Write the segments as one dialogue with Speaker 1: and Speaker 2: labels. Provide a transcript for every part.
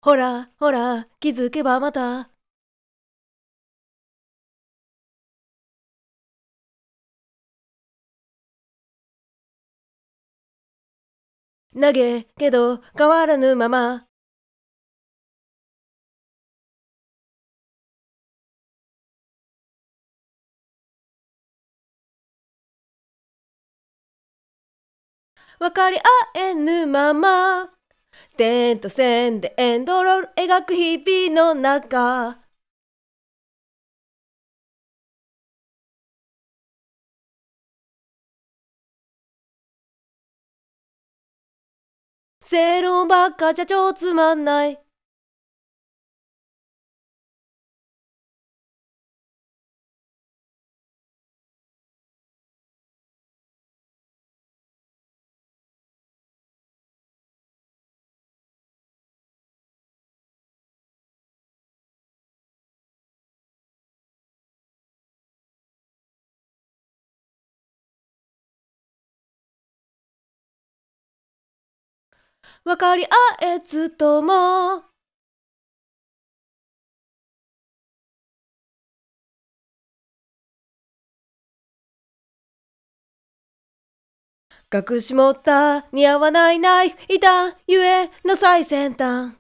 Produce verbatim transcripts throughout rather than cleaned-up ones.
Speaker 1: ほらほら気づけばまた投げけど変わらぬまま分かり合えぬまま点と線でエンドロール描く日々の中正論ばっかじゃ超つまんない分かり合えずとも隠し持った似合わないナイフいたゆえの最先端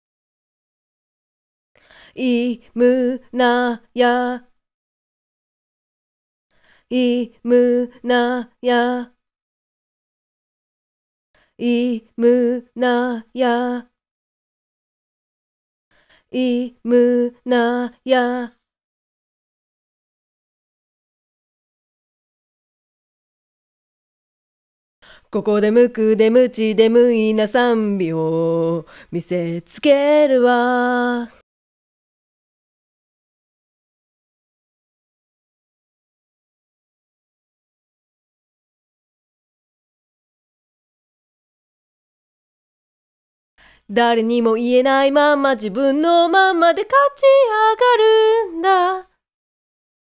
Speaker 1: いむなやいむなやいむなやいむなやここで無垢で無知で無意な賛美を見せつけるわ誰にも言えないまんま自分のまんまで勝ち上がるんだ